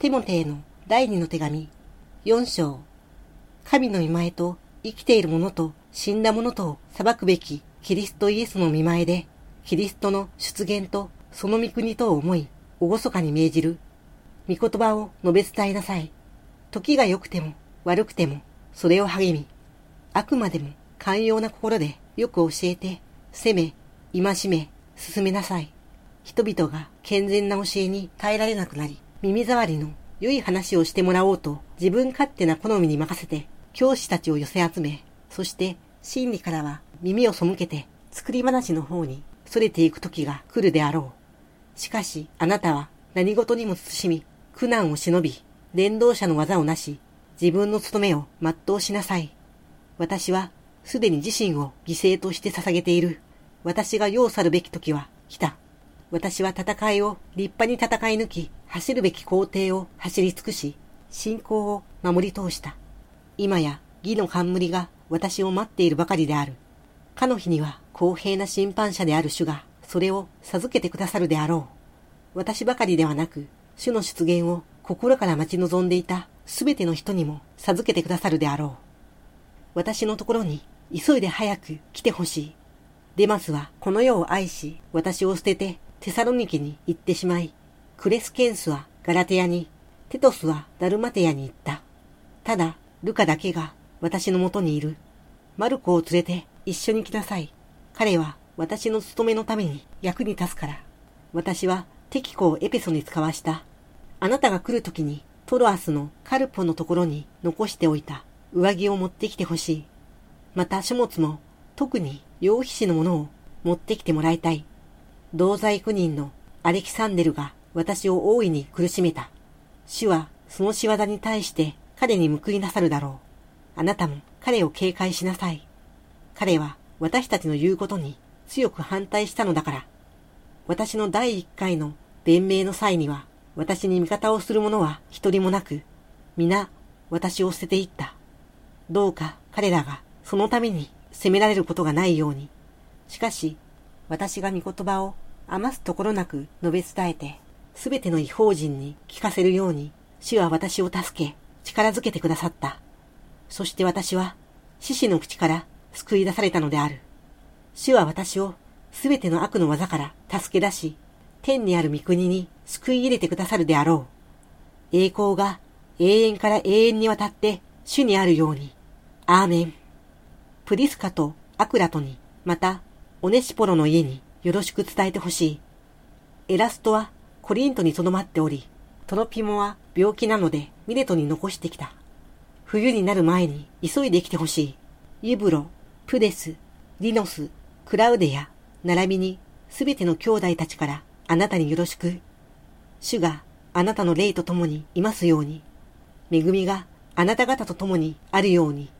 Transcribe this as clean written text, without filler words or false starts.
テモテへの第二の手紙、4章。神の御前と生きている者と死んだ者とを裁くべきキリストイエスの御前で、キリストの出現とその御国とを思い、厳かに命じる。御言葉を述べ伝えなさい。時が良くても悪くても、それを励み、あくまでも寛容な心でよく教えて、責め、戒め、進めなさい。人々が健全な教えに耐えられなくなり、耳障りの良い話をしてもらおうと自分勝手な好みに任せて、教師たちを寄せ集め、そして真理からは耳を背けて作り話の方に逸れていく時が来るであろう。しかしあなたは何事にも慎み、苦難を忍び、伝道者の技をなし、自分の務めを全うしなさい。私はすでに自身を犠牲として捧げている。私が世を去るべき時は来た。私は戦いを立派に戦い抜き、走るべき行程を走り尽くし、信仰を守り通した。今や義の冠が私を待っているばかりである。かの日には公平な審判者である主がそれを授けてくださるであろう。私ばかりではなく、主の出現を心から待ち望んでいたすべての人にも授けてくださるであろう。私のところに急いで早く来てほしい。デマスはこの世を愛し、私を捨ててテサロニケに行ってしまい、クレスケンスはガラテヤに、テトスはダルマテヤに行った。ただ、ルカだけが私のもとにいる。マルコを連れて一緒に来なさい。彼は私の務めのために役に立つから。私はテキコをエペソに使わした。あなたが来るときにトロアスのカルポのところに残しておいた上着を持ってきてほしい。また書物も特に羊皮紙のものを持ってきてもらいたい。同罪苦人のアレキサンデルが私を大いに苦しめた。主はその仕業に対して彼に報いなさるだろう。あなたも彼を警戒しなさい。彼は私たちの言うことに強く反対したのだから。私の第一回の弁明の際には、私に味方をする者は一人もなく、皆私を捨てていった。どうか彼らがそのために責められることがないように。しかし、私が御言葉を余すところなく述べ伝えて、すべての異邦人に聞かせるように、主は私を助け、力づけてくださった。そして私は、獅子の口から救い出されたのである。主は私をすべての悪の技から助け出し、天にある御国に救い入れてくださるであろう。栄光が永遠から永遠にわたって主にあるように。アーメン。プリスカとアクラトに、またオネシポロの家によろしく伝えてほしい。エラストはコリントにとどまっており、トロピモは病気なのでミレトに残してきた。冬になる前に急いで来てほしい。ユブロ、プデス、リノス、クラウデヤ、並びにすべての兄弟たちからあなたによろしく。主があなたの霊と共にいますように。恵みがあなた方と共にあるように。